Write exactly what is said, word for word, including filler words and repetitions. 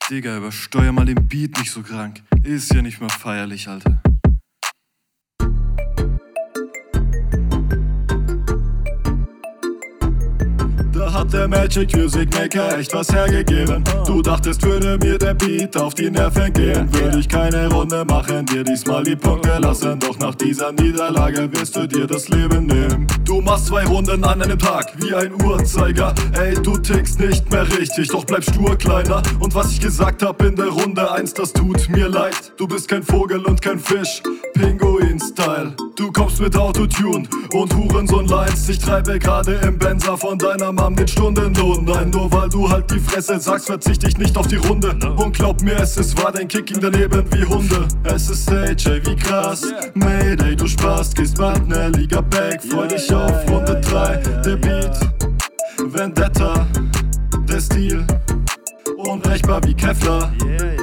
Digga, übersteuer mal den Beat nicht so krank. Ist ja nicht mal feierlich, Alter. Da hat der Magic Music Maker echt was hergegeben. Du dachtest, würde mir der Beat auf die Nerven gehen, würde ich keine Runde machen, dir diesmal die Punkte lassen. Doch nach dieser Niederlage wirst du dir das Leben nehmen. Du machst zwei Runden an einem Tag wie ein Uhrzeiger. Ey, du tickst nicht mehr richtig, doch bleib stur, Kleiner. Und was ich gesagt hab in der Runde eins, das tut mir leid. Du bist kein Vogel und kein Fisch, Pinguin-Style. Du kommst mit Autotune und Hurensohn-Lines. Ich treibe gerade im Benzer von deiner Mom den Stundenlohn. Nein, nur weil du halt die Fresse sagst, verzichte ich nicht auf die Runde. Und glaub mir, es ist wahr, dein Kicking daneben wie Hunde. Es ist A J, wie krass, Mayday, du Spaß. Gehst bald ne Liga back, freu dich auf Runde drei. Der Beat, Vendetta, der Stil, unbrechbar wie Kevlar.